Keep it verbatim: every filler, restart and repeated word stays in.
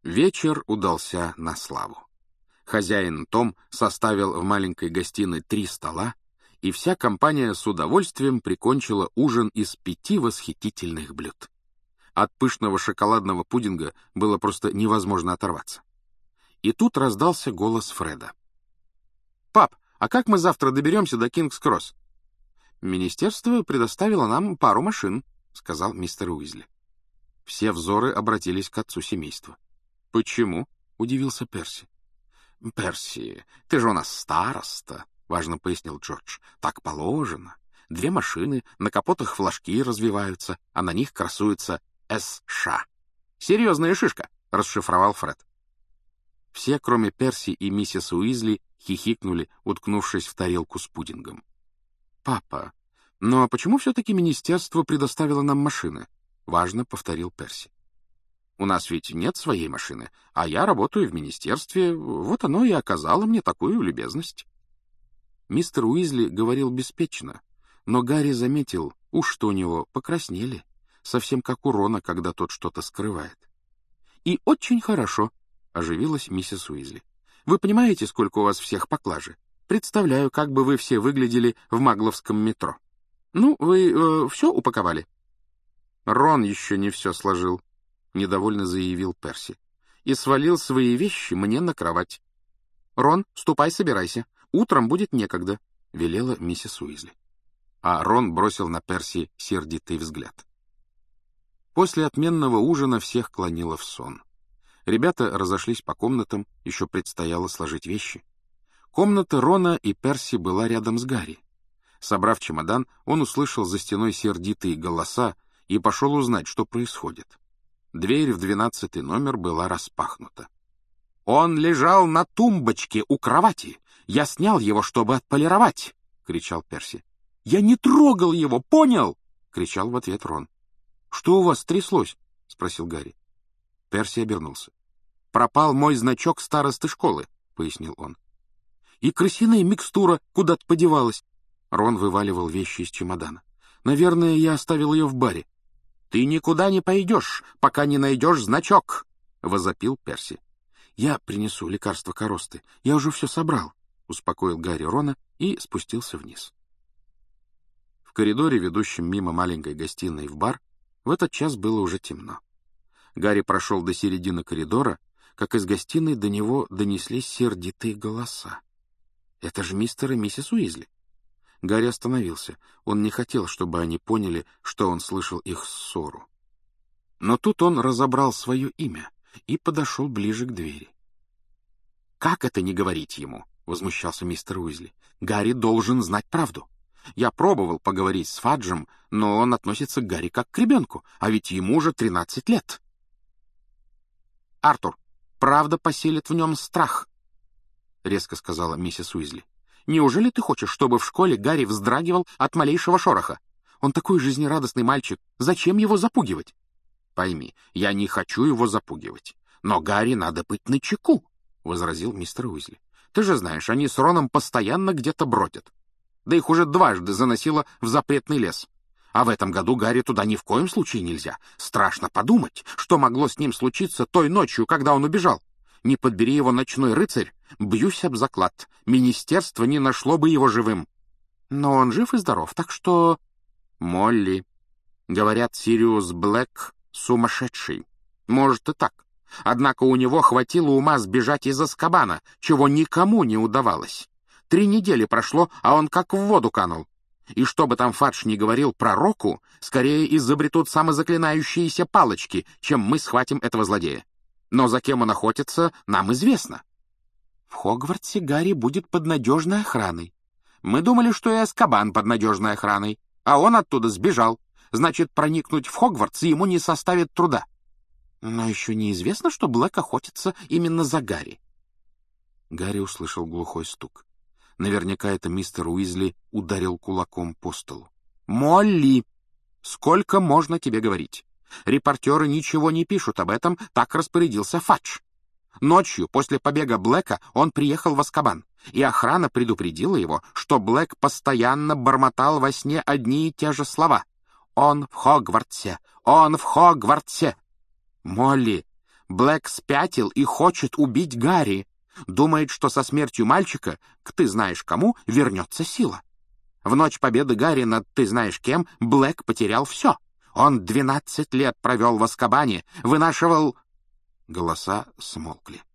Вечер удался на славу. Хозяин Том составил в маленькой гостиной три стола, и вся компания с удовольствием прикончила ужин из пяти восхитительных блюд. От пышного шоколадного пудинга было просто невозможно оторваться. И тут раздался голос Фреда. «Пап, а как мы завтра доберемся до Кингс-Кросс?» «Министерство предоставило нам пару машин», — сказал мистер Уизли. Все взоры обратились к отцу семейства. «Почему?» — удивился Перси. «Перси, ты же у нас староста», — важно пояснил Джордж. «Так положено. Две машины, на капотах флажки развиваются, а на них красуется эс ша. Серьезная шишка», — расшифровал Фред. Все, кроме Перси и миссис Уизли, хихикнули, уткнувшись в тарелку с пудингом. «Папа, но почему все-таки министерство предоставило нам машины?» — важно повторил Перси. «У нас ведь нет своей машины, а я работаю в министерстве, вот оно и оказало мне такую любезность». Мистер Уизли говорил беспечно, но Гарри заметил, уж что у него покраснели, совсем как у Рона, когда тот что-то скрывает. «И очень хорошо», — оживилась миссис Уизли. «Вы понимаете, сколько у вас всех поклажи? Представляю, как бы вы все выглядели в магловском метро. Ну, вы э, все упаковали?» «Рон еще не все сложил», — недовольно заявил Перси, «и свалил свои вещи мне на кровать». «Рон, ступай, собирайся. Утром будет некогда», — велела миссис Уизли. А Рон бросил на Перси сердитый взгляд. После отменного ужина всех клонило в сон. Ребята разошлись по комнатам, еще предстояло сложить вещи. Комната Рона и Перси была рядом с Гарри. Собрав чемодан, он услышал за стеной сердитые голоса и пошел узнать, что происходит. Дверь в двенадцатый номер была распахнута. «Он лежал на тумбочке у кровати. Я снял его, чтобы отполировать!» — кричал Перси. «Я не трогал его, понял?» — кричал в ответ Рон. «Что у вас тряслось?» — спросил Гарри. Перси обернулся. «Пропал мой значок старосты школы», — пояснил он. «И крысиная микстура куда-то подевалась». Рон вываливал вещи из чемодана. «Наверное, я оставил ее в баре». «Ты никуда не пойдешь, пока не найдешь значок», — возопил Перси. «Я принесу лекарство коросты. Я уже все собрал», — успокоил Гарри Рона и спустился вниз. В коридоре, ведущем мимо маленькой гостиной в бар, в этот час было уже темно. Гарри прошел до середины коридора, как из гостиной до него донеслись сердитые голоса. «Это же мистер и миссис Уизли». Гарри остановился. Он не хотел, чтобы они поняли, что он слышал их ссору. Но тут он разобрал свое имя и подошел ближе к двери. «Как это не говорить ему?» — возмущался мистер Уизли. «Гарри должен знать правду. Я пробовал поговорить с Фаджем, но он относится к Гарри как к ребенку, а ведь ему уже тринадцать лет». «Артур, правда поселит в нем страх», — резко сказала миссис Уизли. «Неужели ты хочешь, чтобы в школе Гарри вздрагивал от малейшего шороха? Он такой жизнерадостный мальчик. Зачем его запугивать?» «Пойми, я не хочу его запугивать. Но Гарри надо быть начеку», — возразил мистер Уизли. «Ты же знаешь, они с Роном постоянно где-то бродят. Да их уже дважды заносило в запретный лес. А в этом году Гарри туда ни в коем случае нельзя. Страшно подумать, что могло с ним случиться той ночью, когда он убежал. Не подбери его ночной рыцарь, бьюсь об заклад. Министерство не нашло бы его живым. Но он жив и здоров, так что...» «Молли, говорят, Сириус Блэк сумасшедший. Может и так. Однако у него хватило ума сбежать из Азкабана, чего никому не удавалось. Три недели прошло, а он как в воду канул. И что бы там Фадж ни говорил пророку, скорее изобретут самозаклинающиеся палочки, чем мы схватим этого злодея. Но за кем он охотится, нам известно. В Хогвартсе Гарри будет под надежной охраной. Мы думали, что и Азкабан под надежной охраной, а он оттуда сбежал. Значит, проникнуть в Хогвартс ему не составит труда. Но еще неизвестно, что Блэк охотится именно за Гарри». Гарри услышал глухой стук. Наверняка это мистер Уизли ударил кулаком по столу. «Молли, сколько можно тебе говорить? Репортеры ничего не пишут об этом, так распорядился Фадж. Ночью, после побега Блэка, он приехал в Азкабан, и охрана предупредила его, что Блэк постоянно бормотал во сне одни и те же слова. «Он в Хогвартсе! Он в Хогвартсе!» «Молли, Блэк спятил и хочет убить Гарри. Думает, что со смертью мальчика, к ты знаешь кому, вернется сила. В ночь победы Гарри над ты знаешь кем Блэк потерял все. Он двенадцать лет провел в Азкабане, вынашивал...» Голоса смолкли.